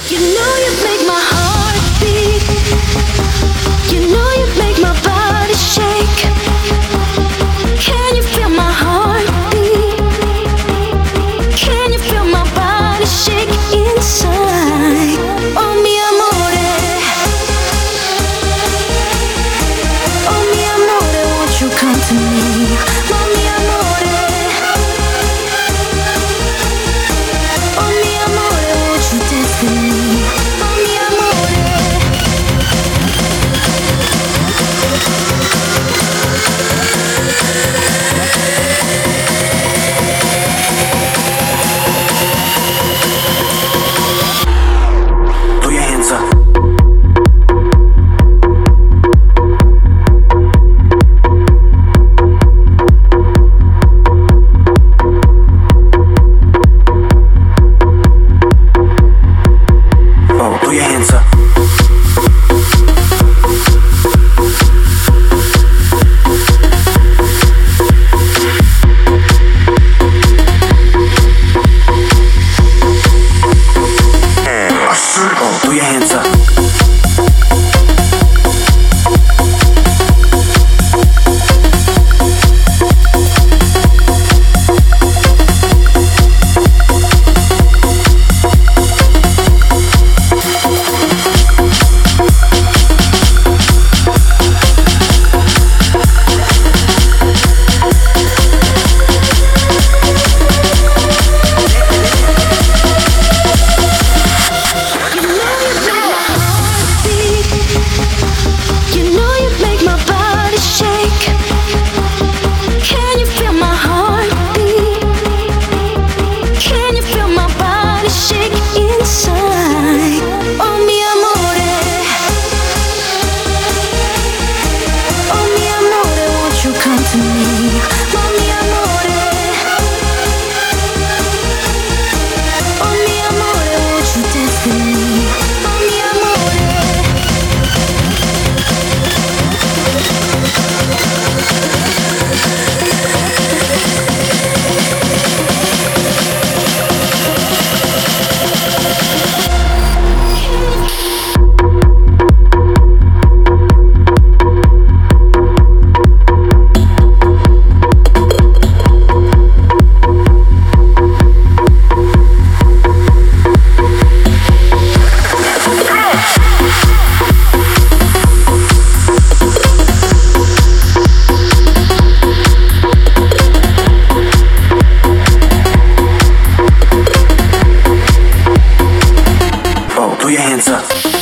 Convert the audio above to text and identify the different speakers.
Speaker 1: You know you make my heart beat. You know you make my body shake. Can you feel my heart beat? Can you feel my body shake inside? Oh mi amore, oh mi amore, won't you come to me? Oh mi amore, oh mi amore, won't you dance with me? Oh mi amore.
Speaker 2: Throw your hands up. Oh, throw your hands up. Oh, throw your hands up.
Speaker 1: You know you make my body shake. Can you feel my heart beat? Can you feel my body shake inside? Oh mi amore, oh mi amore, won't you come to me? Oh mi amore, oh mi amore, won't you dance with me? Oh mi amore.
Speaker 2: Oh, throw your hands up.